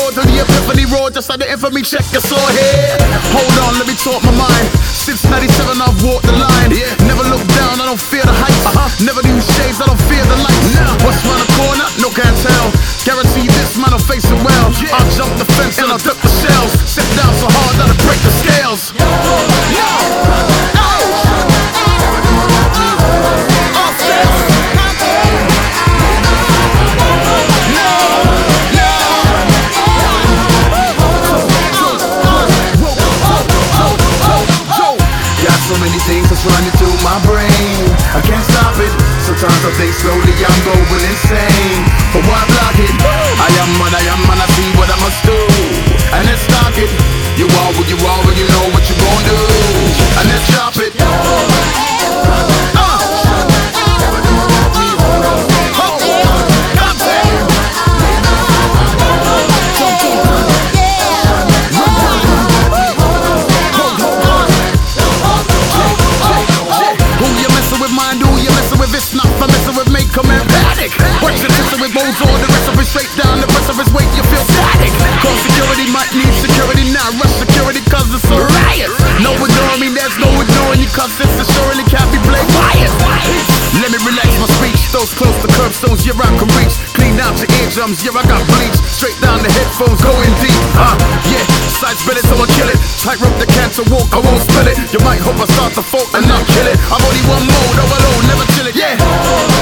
road to the epiphany road, just like the infamy check your saw here. Hold on, let me talk my mind. Since 97 I've walked the line. Never look down, I don't fear the heights. Never use shades, I don't fear the lights. What's round the corner? No can't tell. Guarantee this man will face it well. I'll jump the fence and I'll duck the shells. Sit down so hard that'll break the scales. So many things that's running through my brain, I can't stop it. Sometimes I think slowly I'm going insane. But why block it? I am what I am and I see what I must do. And let's stop it. You are what you are and you know what you gon' do. And let's drop it. It's not for messing with me, come and panic. Watch it messing with modes on the rest of it straight down the rest of his weight, you feel static. Call security, might need security now. Rush security cause it's a riot. No ignoring me, there's no ignoring you cause this assuredly can't be played quiet. Let me relax my speech, those close to curbstones, yeah I can reach. Clean out your eardrums, yeah I got bleach. Straight down the headphones, going deep, yeah. Sides better so I kill it. Tight rope the cancer walk, I won't spill it. You might hope I start to fault and not kill it. I'm only one mode, overload, never chill it, yeah.